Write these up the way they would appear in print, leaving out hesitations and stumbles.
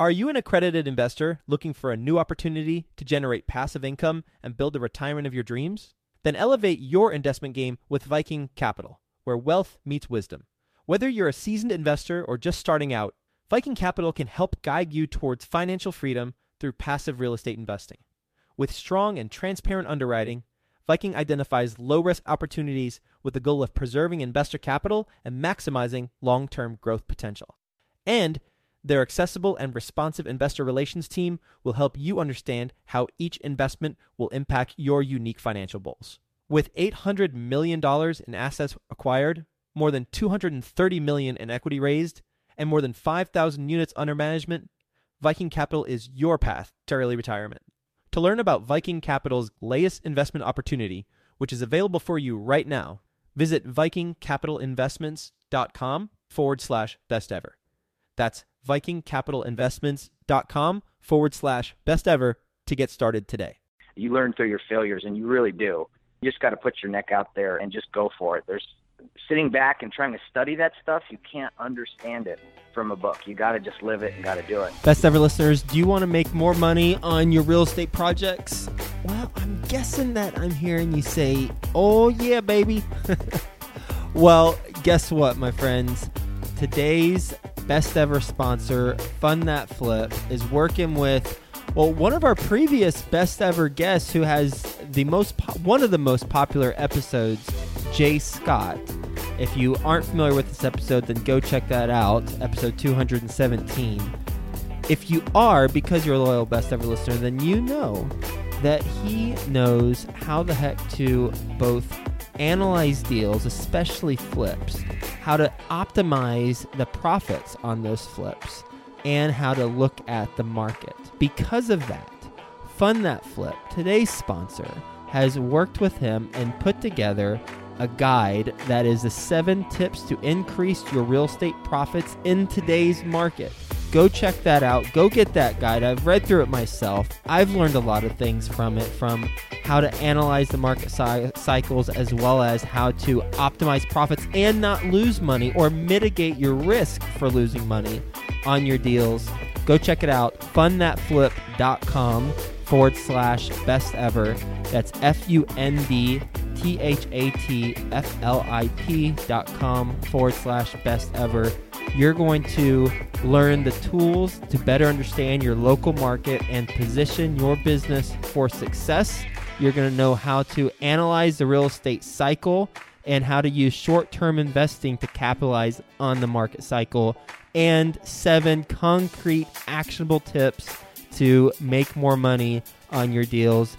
Are you an accredited investor looking for a new opportunity to generate passive income and build the retirement of your dreams? Then elevate your investment game with Viking Capital, where wealth meets wisdom. Whether you're a seasoned investor or just starting out, Viking Capital can help guide you towards financial freedom through passive real estate investing. With strong and transparent underwriting, Viking identifies low-risk opportunities with the goal of preserving investor capital and maximizing long-term growth potential. And their accessible and responsive investor relations team will help you understand how each investment will impact your unique financial goals. With $800 million in assets acquired, more than $230 million in equity raised, and more than 5,000 units under management, Viking Capital is your path to early retirement. To learn about Viking Capital's latest investment opportunity, which is available for you right now, visit vikingcapitalinvestments.com/best ever. That's vikingcapitalinvestments.com/best ever to get started today. You learn through your failures, and you really do. You just got to put your neck out there and just go for it. There's sitting back and trying to study that stuff, you can't understand it from a book. You got to just live it and got to do it. Best ever listeners, do you want to make more money on your real estate projects? Well, I'm guessing that I'm hearing you say, oh yeah, baby. Well, guess what, my friends? Today's best ever sponsor, Fund That Flip, is working with one of our previous best ever guests who has one of the most popular episodes, Jay Scott. If you aren't familiar with this episode, then go check that out, episode 217. If you are, because you're a loyal best ever listener, then you know that he knows how the heck to both analyze deals, especially flips, how to optimize the profits on those flips, and how to look at the market. Because of that, Fund That Flip, today's sponsor, has worked with him and put together a guide that is the 7 tips to increase your real estate profits in today's market. Go check that out. Go get that guide. I've read through it myself. I've learned a lot of things from it, from how to analyze the market cycles, as well as how to optimize profits and not lose money or mitigate your risk for losing money on your deals. Go check it out. fundthatflip.com/best ever. That's fundthatflip.com/best ever. You're going to learn the tools to better understand your local market and position your business for success. You're going to know how to analyze the real estate cycle and how to use short-term investing to capitalize on the market cycle, and 7 concrete actionable tips to make more money on your deals.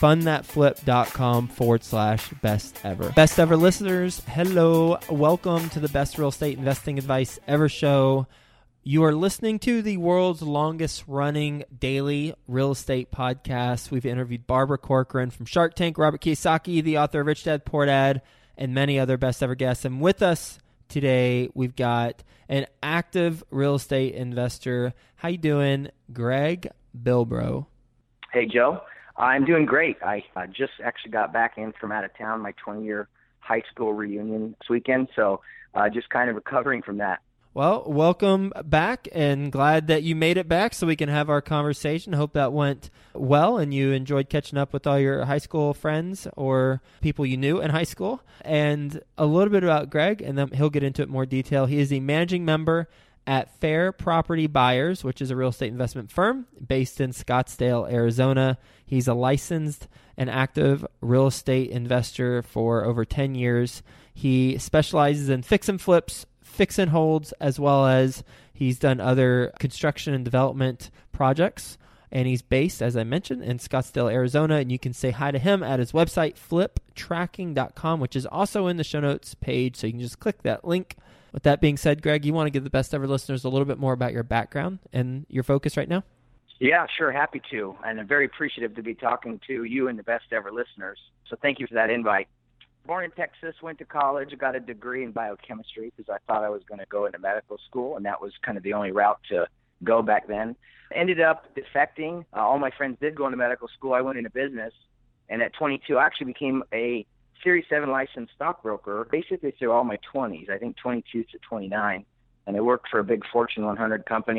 fundthatflip.com/best ever. Best ever listeners, hello. Welcome to the Best Real Estate Investing Advice Ever show. You are listening to the world's longest running daily real estate podcast. We've interviewed Barbara Corcoran from Shark Tank, Robert Kiyosaki, the author of Rich Dad Poor Dad, and many other best ever guests. And with us today, we've got an active real estate investor. How you doing, Greg Bilbrough? Hey, Joe. I'm doing great. I just actually got back in from out of town, my 20-year high school reunion this weekend, so just kind of recovering from that. Well, welcome back, and glad that you made it back so we can have our conversation. Hope that went well and you enjoyed catching up with all your high school friends or people you knew in high school. And a little bit about Greg, and then he'll get into it in more detail. He is the managing member at Fair Property Buyers, which is a real estate investment firm based in Scottsdale, Arizona. He's a licensed and active real estate investor for over 10 years. He specializes in fix and flips, fix and holds, as well as he's done other construction and development projects. And he's based, as I mentioned, in Scottsdale, Arizona. And you can say hi to him at his website, fliptracking.com, which is also in the show notes page. So you can just click that link. With that being said, Greg, you want to give the best ever listeners a little bit more about your background and your focus right now? Yeah, sure. Happy to. And I'm very appreciative to be talking to you and the best ever listeners. So thank you for that invite. Born in Texas, went to college, got a degree in biochemistry because I thought I was going to go into medical school, and that was kind of the only route to go back then. Ended up defecting. All my friends did go into medical school. I went into business, and at 22, I actually became a Series 7 licensed stockbroker basically through all my 20s, I think 22 to 29. And I worked for a big Fortune 100 company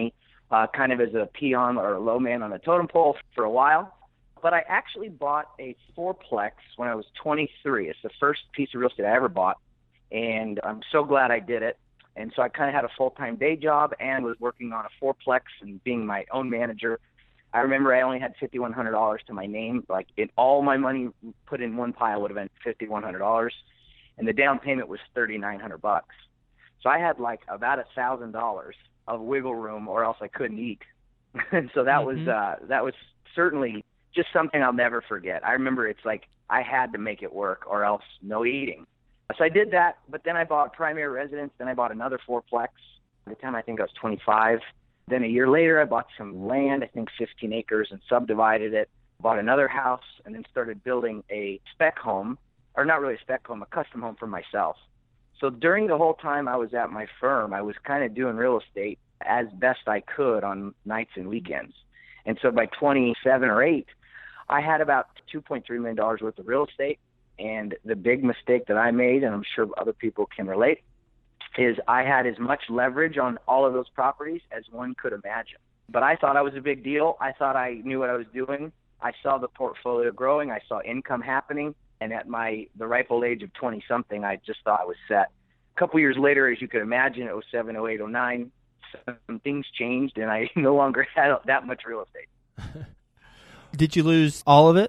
kind of as a peon or a low man on a totem pole for a while. But I actually bought a fourplex when I was 23. It's the first piece of real estate I ever bought, and I'm so glad I did it. And so I kind of had a full-time day job and was working on a fourplex and being my own manager. I remember I only had $5,100 to my name. Like, all my money put in one pile would have been $5,100, and the down payment was $3,900. So I had like about $1,000 of wiggle room, or else I couldn't eat. And so that was certainly just something I'll never forget. I remember it's like I had to make it work, or else no eating. So I did that, but then I bought a primary residence. Then I bought another fourplex. By the time I think I was 25. Then a year later, I bought some land, I think 15 acres, and subdivided it, bought another house, and then started building a spec home, or not really a spec home, a custom home for myself. So during the whole time I was at my firm, I was kind of doing real estate as best I could on nights and weekends. And so by 27 or 8, I had about $2.3 million worth of real estate. And the big mistake that I made, and I'm sure other people can relate, is I had as much leverage on all of those properties as one could imagine. But I thought I was a big deal. I thought I knew what I was doing. I saw the portfolio growing. I saw income happening. And at the ripe old age of 20-something, I just thought I was set. A couple years later, as you could imagine, 07, 08, 09, some things changed, and I no longer had that much real estate. Did you lose all of it?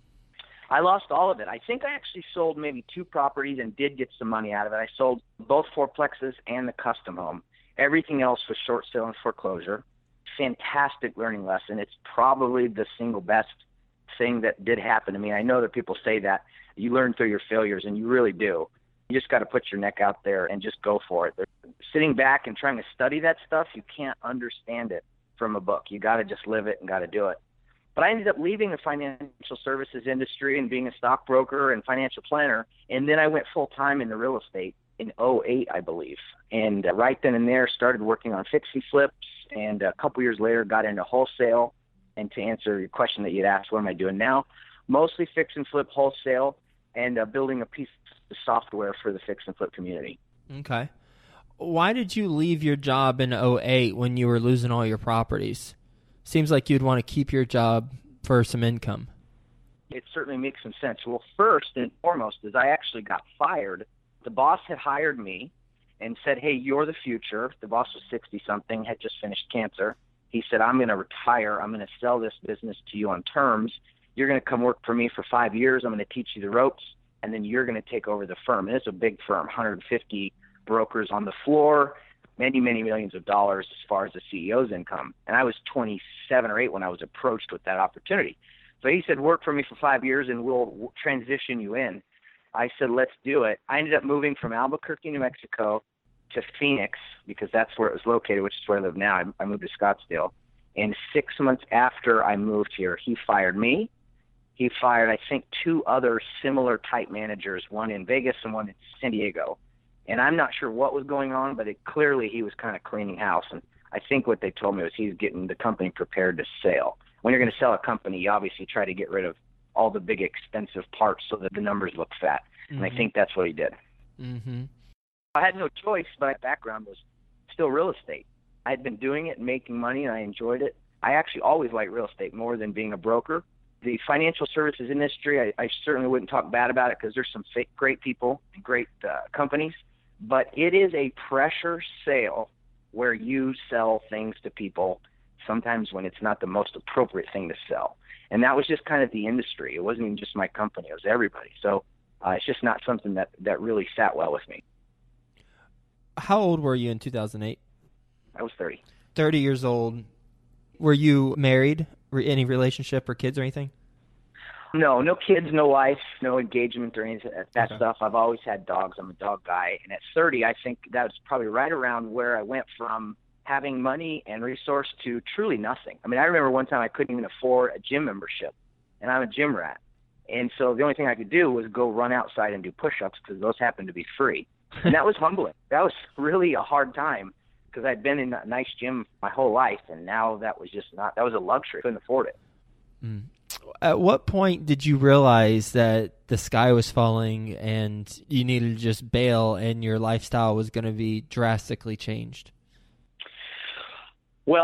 I lost all of it. I think I actually sold maybe 2 properties and did get some money out of it. I sold both fourplexes and the custom home. Everything else was short sale and foreclosure. Fantastic learning lesson. It's probably the single best thing that did happen to me. I know that people say that you learn through your failures, and you really do. You just got to put your neck out there and just go for it. Sitting back and trying to study that stuff, you can't understand it from a book. You got to just live it and got to do it. But I ended up leaving the financial services industry and being a stockbroker and financial planner, and then I went full-time into real estate in 08, I believe. And right then and there started working on fix and flips, and a couple years later got into wholesale. And to answer your question that you'd asked, what am I doing now? Mostly fix and flip wholesale and building a piece of software for the fix and flip community. Okay. Why did you leave your job in 08 when you were losing all your properties? Seems like you'd want to keep your job for some income. It certainly makes some sense. Well, first and foremost is I actually got fired. The boss had hired me and said, hey, you're the future. The boss was 60-something, had just finished cancer. He said, I'm going to retire. I'm going to sell this business to you on terms. You're going to come work for me for 5 years. I'm going to teach you the ropes, and then you're going to take over the firm. And it's a big firm, 150 brokers on the floor, many, many millions of dollars as far as the CEO's income. And I was 27 or 8 when I was approached with that opportunity. So he said, work for me for 5 years, and we'll transition you in. I said, let's do it. I ended up moving from Albuquerque, New Mexico, to Phoenix, because that's where it was located, which is where I live now. I moved to Scottsdale. And 6 months after I moved here, he fired me. He fired, I think, 2 other similar type managers, one in Vegas and one in San Diego. And I'm not sure what was going on, but clearly he was kind of cleaning house. And I think what they told me was he's getting the company prepared to sell. When you're going to sell a company, you obviously try to get rid of all the big expensive parts so that the numbers look fat. Mm-hmm. And I think that's what he did. Mm-hmm. I had no choice, but my background was still real estate. I had been doing it and making money, and I enjoyed it. I actually always liked real estate more than being a broker. The financial services industry, I certainly wouldn't talk bad about it because there's some great people and great companies, but it is a pressure sale where you sell things to people sometimes when it's not the most appropriate thing to sell. And that was just kind of the industry. It wasn't even just my company. It was everybody. So it's just not something that really sat well with me. How old were you in 2008? I was 30. 30 years old. Were you married? Any relationship or kids or anything? No kids, no wife, no engagement or any of that stuff. I've always had dogs. I'm a dog guy. And at 30, I think that was probably right around where I went from having money and resource to truly nothing. I mean, I remember one time I couldn't even afford a gym membership, and I'm a gym rat. And so the only thing I could do was go run outside and do push-ups because those happened to be free. And that was humbling. That was really a hard time because I'd been in a nice gym my whole life, and now that was a luxury. I couldn't afford it. Mm. At what point did you realize that the sky was falling and you needed to just bail and your lifestyle was going to be drastically changed? Well,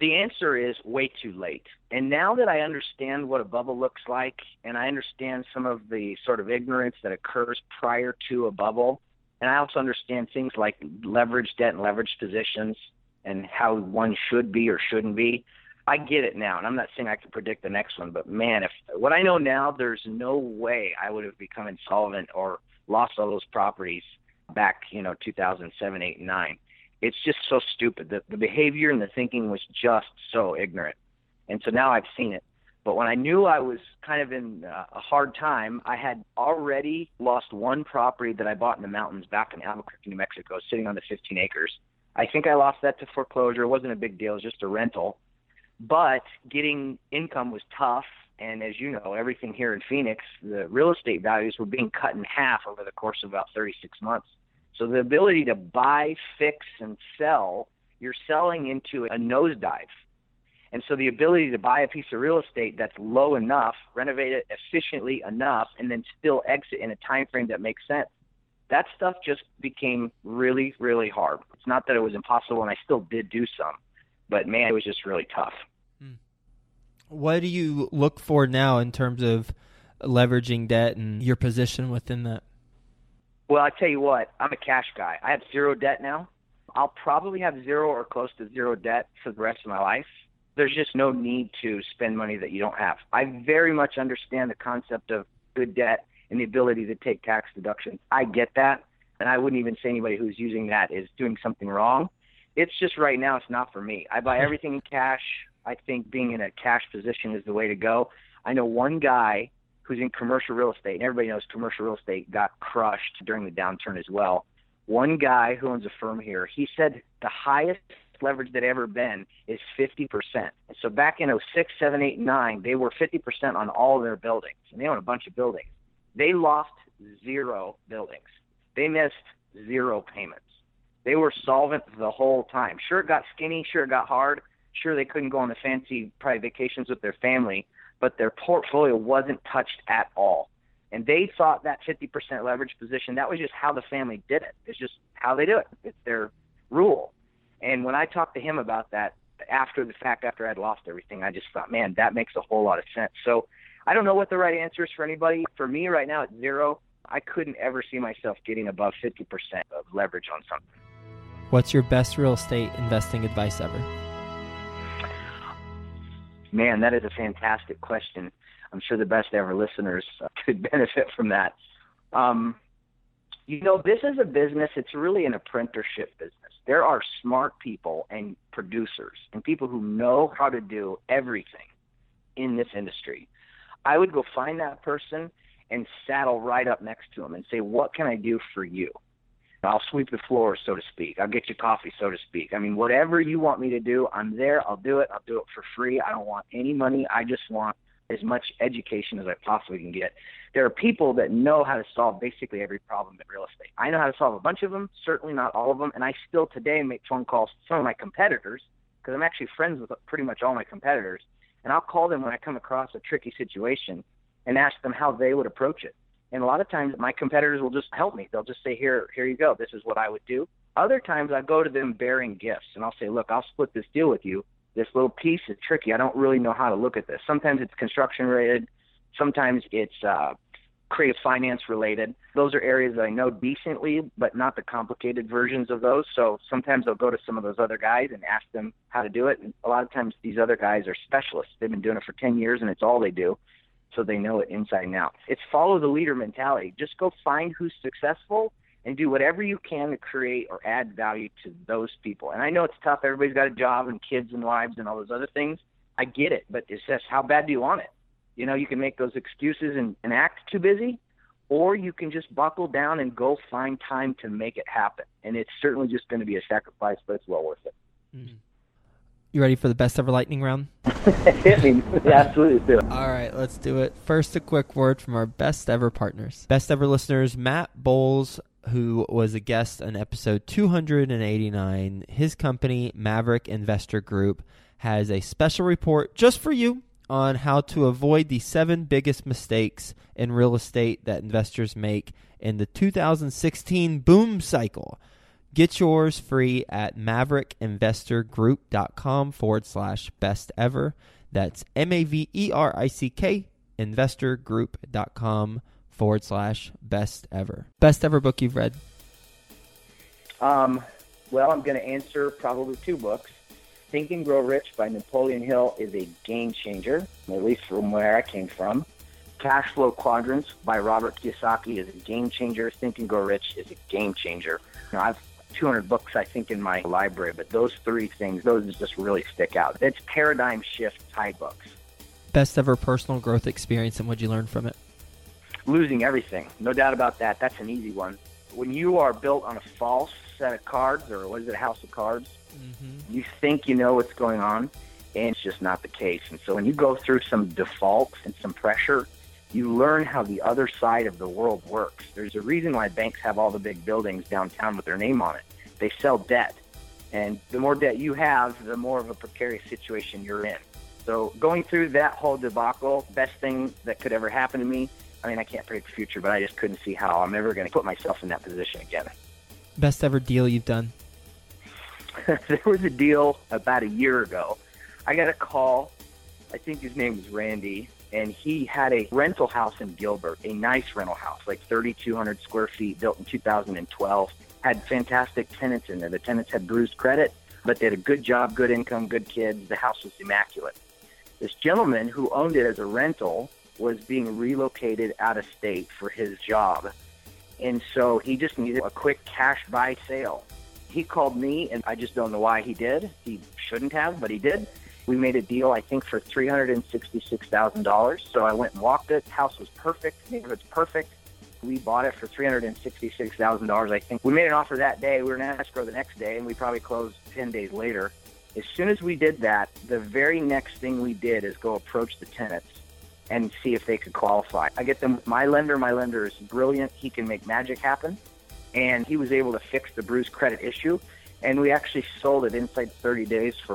The answer is way too late. And now that I understand what a bubble looks like, and I understand some of the sort of ignorance that occurs prior to a bubble, and I also understand things like leverage debt and leverage positions and how one should be or shouldn't be, I get it now. And I'm not saying I can predict the next one, but man, if what I know now, there's no way I would have become insolvent or lost all those properties back, 2007, 8, and 9. It's just so stupid. The behavior and the thinking was just so ignorant. And so now I've seen it. But when I knew I was kind of in a hard time, I had already lost one property that I bought in the mountains back in Albuquerque, New Mexico, sitting on the 15 acres. I think I lost that to foreclosure. It wasn't a big deal. It was just a rental. But getting income was tough. And as you know, everything here in Phoenix, the real estate values were being cut in half over the course of about 36 months. So the ability to buy, fix, and sell, you're selling into a nosedive. And so the ability to buy a piece of real estate that's low enough, renovate it efficiently enough, and then still exit in a time frame that makes sense, that stuff just became really, really hard. It's not that it was impossible, and I still did do some, but man, it was just really tough. What do you look for now in terms of leveraging debt and your position within that? Well, I tell you what, I'm a cash guy. I have zero debt now. I'll probably have zero or close to zero debt for the rest of my life. There's just no need to spend money that you don't have. I very much understand the concept of good debt and the ability to take tax deductions. I get that, and I wouldn't even say anybody who's using that is doing something wrong. It's just right now it's not for me. I buy everything in cash. I think being in a cash position is the way to go. I know one guy who's in commercial real estate, and everybody knows commercial real estate got crushed during the downturn as well. One guy who owns a firm here, he said the highest leverage that ever been is 50%. And so back in 06, 7, 8, 9, they were 50% on all of their buildings, and they own a bunch of buildings. They lost 0 buildings. They missed 0 payments. They were solvent the whole time. Sure, it got skinny. Sure, it got hard. Sure, they couldn't go on the fancy private vacations with their family, but their portfolio wasn't touched at all. And they thought that 50% leverage position, that was just how the family did it. It's just how they do it. It's their rule. And when I talked to him about that after the fact, after I'd lost everything, I just thought, man, that makes a whole lot of sense. So I don't know what the right answer is for anybody. For me right now, it's 0. I couldn't ever see myself getting above 50% of leverage on something. What's your best real estate investing advice ever? Man, that is a fantastic question. I'm sure the best ever listeners could benefit from that. This is a business. It's really an apprenticeship business. There are smart people and producers and people who know how to do everything in this industry. I would go find that person and saddle right up next to them and say, what can I do for you? I'll sweep the floor, so to speak. I'll get you coffee, so to speak. I mean, whatever you want me to do, I'm there. I'll do it. I'll do it for free. I don't want any money. I just want as much education as I possibly can get. There are people that know how to solve basically every problem in real estate. I know how to solve a bunch of them, certainly not all of them, and I still today make phone calls to some of my competitors because I'm actually friends with pretty much all my competitors, and I'll call them when I come across a tricky situation and ask them how they would approach it. And a lot of times my competitors will just help me. They'll just say, here you go. This is what I would do. Other times I go to them bearing gifts, and I'll say, look, I'll split this deal with you. This little piece is tricky. I don't really know how to look at this. Sometimes it's construction related. Sometimes it's creative finance related. Those are areas that I know decently, but not the complicated versions of those. So sometimes I'll go to some of those other guys and ask them how to do it. And a lot of times these other guys are specialists. They've been doing it for 10 years, and it's all they do. So they know it inside and out. It's follow the leader mentality. Just go find who's successful and do whatever you can to create or add value to those people. And I know it's tough. Everybody's got a job and kids and wives and all those other things. I get it, but it's just how bad do you want it? You can make those excuses and act too busy, or you can just buckle down and go find time to make it happen. And it's certainly just going to be a sacrifice, but it's well worth it. Mm-hmm. You ready for the best ever lightning round? Hit me. Yeah, absolutely. Do it. All right, let's do it. First, a quick word from our best ever partners. Best ever listeners, Matt Bowles, who was a guest on episode 289. His company, Maverick Investor Group, has a special report just for you on how to avoid the 7 biggest mistakes in real estate that investors make in the 2016 boom cycle. Get yours free at maverickinvestorgroup.com/best ever. That's MAVERICK investorgroup.com/best ever. Best ever book you've read? Well, I'm going to answer probably two books. Think and Grow Rich by Napoleon Hill is a game changer, at least from where I came from. Cash Flow Quadrants by Robert Kiyosaki is a game changer. Think and Grow Rich is a game changer. I've 200 books, I think, in my library, but those three things, those just really stick out. It's paradigm shift type books. Best ever personal growth experience, and what'd you learn from it? Losing everything. No doubt about that. That's an easy one. When you are built on a false set of cards, or what is it, a house of cards, you think you know what's going on, and it's just not the case. And so when you go through some defaults and some pressure, you learn how the other side of the world works. There's a reason why banks have all the big buildings downtown with their name on it. They sell debt. And the more debt you have, the more of a precarious situation you're in. So going through that whole debacle, best thing that could ever happen to me. I mean, I can't predict the future, but I just couldn't see how I'm ever going to put myself in that position again. Best ever deal you've done? There was a deal about a year ago. I got a call. I think his name was Randy. And he had a rental house in Gilbert, a nice rental house, like 3,200 square feet, built in 2012. Had fantastic tenants in there. The tenants had bruised credit, but they had a good job, good income, good kids. The house was immaculate. This gentleman who owned it as a rental was being relocated out of state for his job. And so he just needed a quick cash buy sale. He called me, and I just don't know why he did. He shouldn't have, but he did. We made a deal, I think, for $366,000. So I went and walked it. House was perfect. Neighborhood's perfect. We bought it for $366,000, I think. We made an offer that day. We were in escrow the next day, and we probably closed 10 days later. As soon as we did that, the very next thing we did is go approach the tenants and see if they could qualify. I get them. My lender is brilliant. He can make magic happen. And he was able to fix the bruised credit issue. And we actually sold it inside 30 days for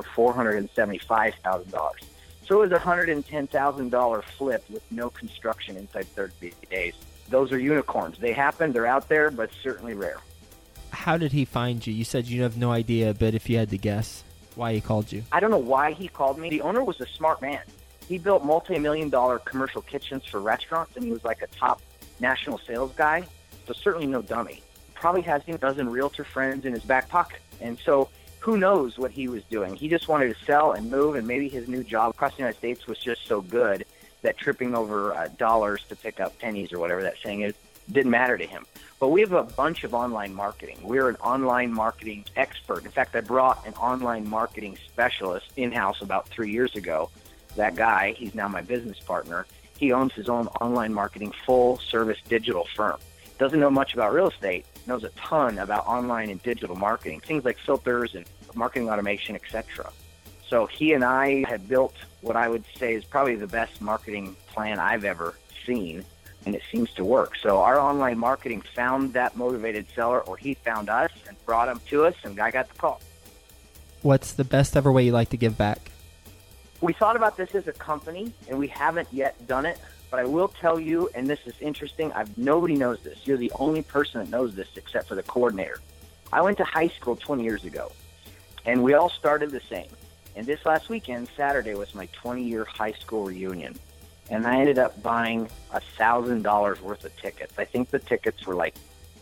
$475,000. So it was a $110,000 flip with no construction inside 30 days. Those are unicorns. They happen. They're out there, but certainly rare. How did he find you? You said you have no idea, but if you had to guess why he called you. I don't know why he called me. The owner was a smart man. He built multi-million-dollar commercial kitchens for restaurants, and he was like a top national sales guy, so certainly no dummy. Probably has a dozen realtor friends in his back pocket. And so who knows what he was doing? He just wanted to sell and move, and maybe his new job across the United States was just so good that tripping over dollars to pick up pennies or whatever that saying is didn't matter to him. But we have a bunch of online marketing. We're an online marketing expert. In fact, I brought an online marketing specialist in-house about 3 years ago. That guy, he's now my business partner. He owns his own online marketing full-service digital firm. Doesn't know much about real estate, knows a ton about online and digital marketing, things like filters and marketing automation, etc. So he and I have built what I would say is probably the best marketing plan I've ever seen, and it seems to work. So our online marketing found that motivated seller, or he found us and brought him to us, and I got the call. What's the best ever way you like to give back? We thought about this as a company, and we haven't yet done it. But I will tell you, and this is interesting, nobody knows this. You're the only person that knows this except for the coordinator. I went to high school 20 years ago, and we all started the same. And this last weekend, Saturday, was my 20-year high school reunion. And I ended up buying $1,000 worth of tickets. I think the tickets were like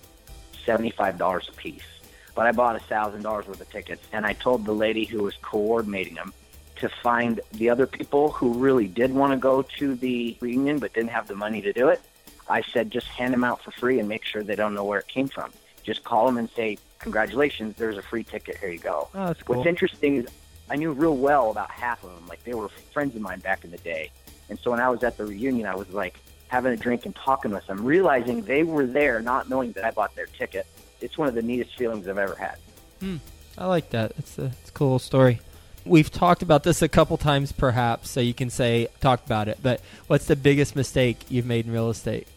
$75 a piece. But I bought $1,000 worth of tickets, and I told the lady who was coordinating them to find the other people who really did want to go to the reunion but didn't have the money to do it. I said, just hand them out for free and make sure they don't know where it came from. Just call them and say, congratulations, there's a free ticket, here you go. Oh, that's cool. What's interesting is I knew real well about half of them. Like, they were friends of mine back in the day. And so when I was at the reunion, I was like having a drink and talking with them, realizing they were there not knowing that I bought their ticket. It's one of the neatest feelings I've ever had. I like that. It's a cool story. We've talked about this a couple times perhaps, so you can say, talk about it. But what's the biggest mistake you've made in real estate?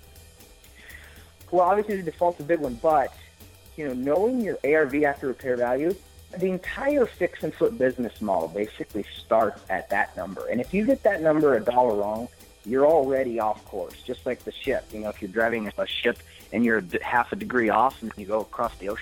Well, obviously the default's a big one, but knowing your ARV after repair value, the entire fix and flip business model basically starts at that number. And if you get that number $1 wrong, you're already off course, just like the ship. If you're driving a ship and you're half a degree off and you go across the ocean,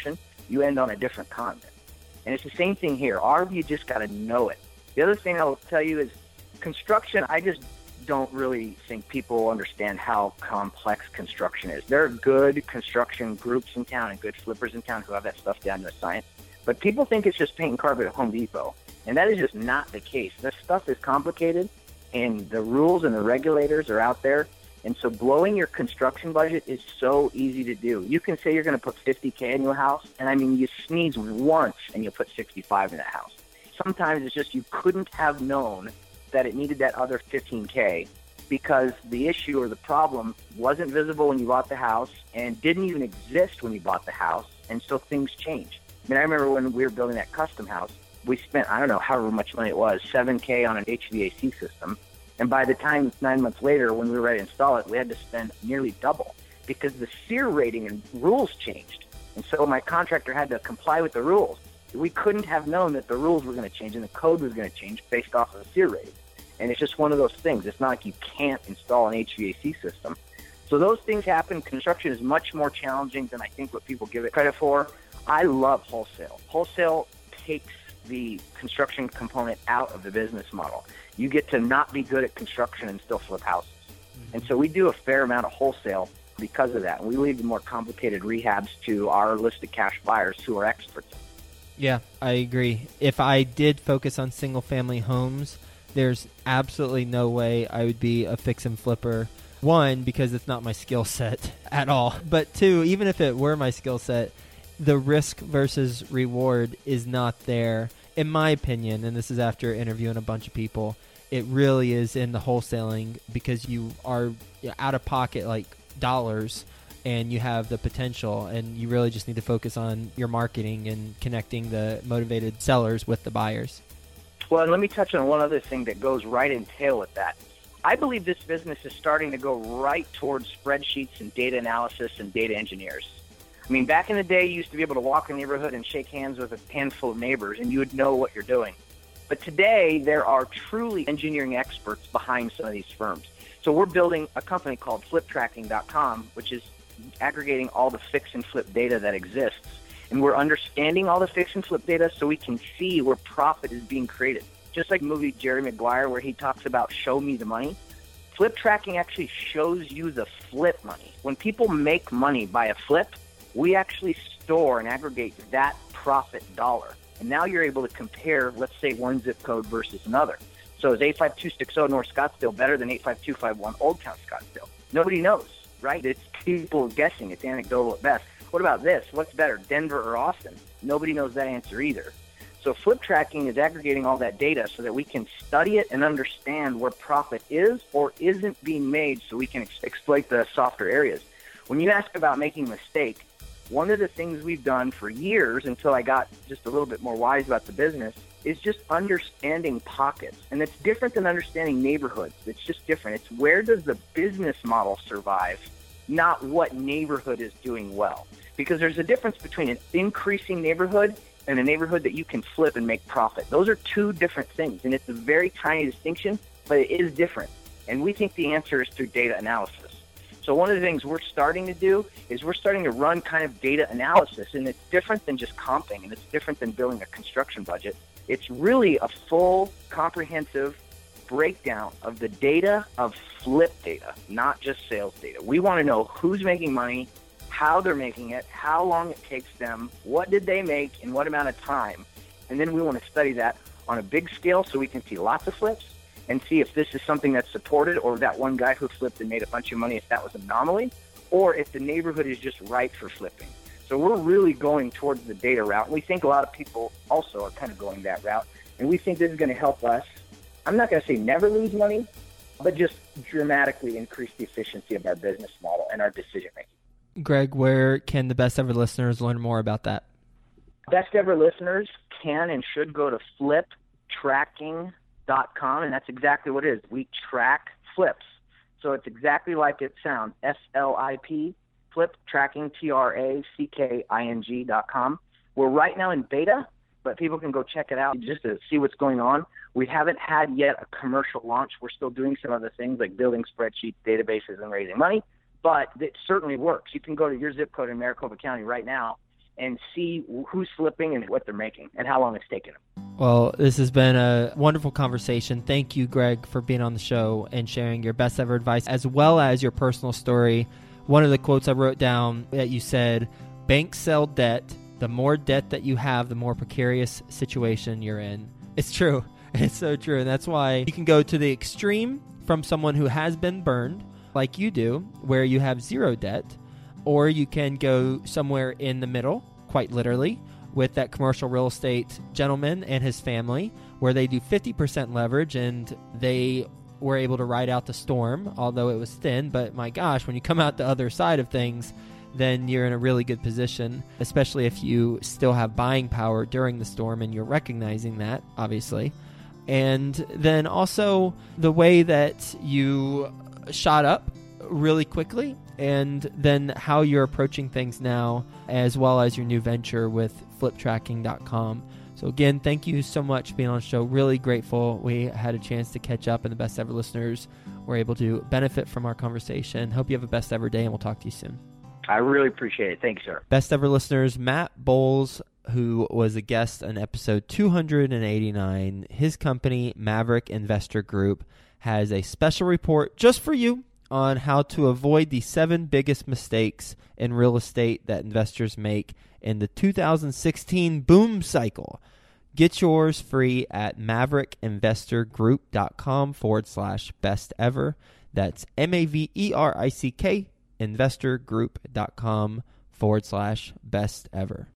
you end on a different continent. And it's the same thing here. RV, you just got to know it. The other thing I'll tell you is construction, I just don't really think people understand how complex construction is. There are good construction groups in town and good flippers in town who have that stuff down to a science. But people think it's just painting carpet at Home Depot. And that is just not the case. This stuff is complicated, and the rules and the regulators are out there. And so blowing your construction budget is so easy to do. You can say you're going to put $50K in your house, and I mean, you sneeze once and you'll put 65 in that house. Sometimes it's just you couldn't have known that it needed that other 15K because the issue or the problem wasn't visible when you bought the house and didn't even exist when you bought the house, and so things change. I mean, I remember when we were building that custom house, we spent, I don't know, however much money it was, $7K on an HVAC system. And by the time 9 months later, when we were ready to install it, we had to spend nearly double because the SEER rating and rules changed. And so my contractor had to comply with the rules. We couldn't have known that the rules were going to change and the code was going to change based off of the SEER rating. And it's just one of those things. It's not like you can't install an HVAC system. So those things happen. Construction is much more challenging than I think what people give it credit for. I love wholesale. Wholesale takes the construction component out of the business model. You get to not be good at construction and still flip houses. And so we do a fair amount of wholesale because of that. And we leave the more complicated rehabs to our listed cash buyers who are experts. Yeah, I agree. If I did focus on single-family homes, there's absolutely no way I would be a fix and flipper. One, because it's not my skill set at all. But two, even if it were my skill set, the risk versus reward is not there. In my opinion, and this is after interviewing a bunch of people, it really is in the wholesaling because you are out of pocket like dollars and you have the potential, and you really just need to focus on your marketing and connecting the motivated sellers with the buyers. Well, and let me touch on one other thing that goes right in tail with that. I believe this business is starting to go right towards spreadsheets and data analysis and data engineers. I mean, back in the day, you used to be able to walk in the neighborhood and shake hands with a handful of neighbors, and you would know what you're doing. But today, there are truly engineering experts behind some of these firms. So we're building a company called FlipTracking.com, which is aggregating all the fix and flip data that exists. And we're understanding all the fix and flip data so we can see where profit is being created. Just like the movie Jerry Maguire, where he talks about show me the money. Flip tracking actually shows you the flip money. When people make money by a flip, we actually store and aggregate that profit dollar. And now you're able to compare, let's say, one zip code versus another. So is 85260 North Scottsdale better than 85251 Old Town Scottsdale? Nobody knows, right? It's people guessing. It's anecdotal at best. What about this? What's better, Denver or Austin? Nobody knows that answer either. So flip tracking is aggregating all that data so that we can study it and understand where profit is or isn't being made so we can exploit the softer areas. When you ask about making a mistake, one of the things we've done for years until I got just a little bit more wise about the business is just understanding pockets. And it's different than understanding neighborhoods. It's just different. It's where does the business model survive, not what neighborhood is doing well. Because there's a difference between an increasing neighborhood and a neighborhood that you can flip and make profit. Those are two different things, and it's a very tiny distinction, but it is different. And we think the answer is through data analysis. So one of the things we're starting to do is we're starting to run kind of data analysis, and it's different than just comping, and it's different than building a construction budget. It's really a full, comprehensive breakdown of the data of flip data, not just sales data. We want to know who's making money, how they're making it, how long it takes them, what did they make, in what amount of time. And then we want to study that on a big scale so we can see lots of flips and see if this is something that's supported, or that one guy who flipped and made a bunch of money, if that was an anomaly, or if the neighborhood is just right for flipping. So we're really going towards the data route. And we think a lot of people also are kind of going that route. And we think this is going to help us, I'm not going to say never lose money, but just dramatically increase the efficiency of our business model and our decision making. Greg, where can the Best Ever listeners learn more about that? Best Ever listeners can and should go to FlipTracking.com, and that's exactly what it is. We track flips. So it's exactly like it sounds, SLIP, FlipTracking, TRACKING.com. We're right now in beta, but people can go check it out just to see what's going on. We haven't had yet a commercial launch. We're still doing some other things like building spreadsheets, databases, and raising money, but it certainly works. You can go to your zip code in Maricopa County right now and see who's slipping and what they're making and how long it's taken them. Well, this has been a wonderful conversation. Thank you, Greg, for being on the show and sharing your best ever advice as well as your personal story. One of the quotes I wrote down that you said, banks sell debt. The more debt that you have, the more precarious situation you're in. It's true. It's so true. And that's why you can go to the extreme from someone who has been burned, like you do, where you have zero debt, or you can go somewhere in the middle, quite literally, with that commercial real estate gentleman and his family, where they do 50% leverage and they were able to ride out the storm, although it was thin. But my gosh, when you come out the other side of things, then you're in a really good position, especially if you still have buying power during the storm and you're recognizing that, obviously. And then also the way that you shot up really quickly, and then how you're approaching things now, as well as your new venture with fliptracking.com. So again, thank you so much for being on the show. Really grateful we had a chance to catch up, and the best ever listeners were able to benefit from our conversation. Hope you have a best ever day, and we'll talk to you soon. I really appreciate it. Thanks, sir. Best ever listeners, Matt Bowles, who was a guest on episode 289, his company, Maverick Investor Group, has a special report just for you on how to avoid the 7 biggest mistakes in real estate that investors make in the 2016 boom cycle. Get yours free at maverickinvestorgroup.com/best ever. That's MAVERICK investorgroup.com/best ever.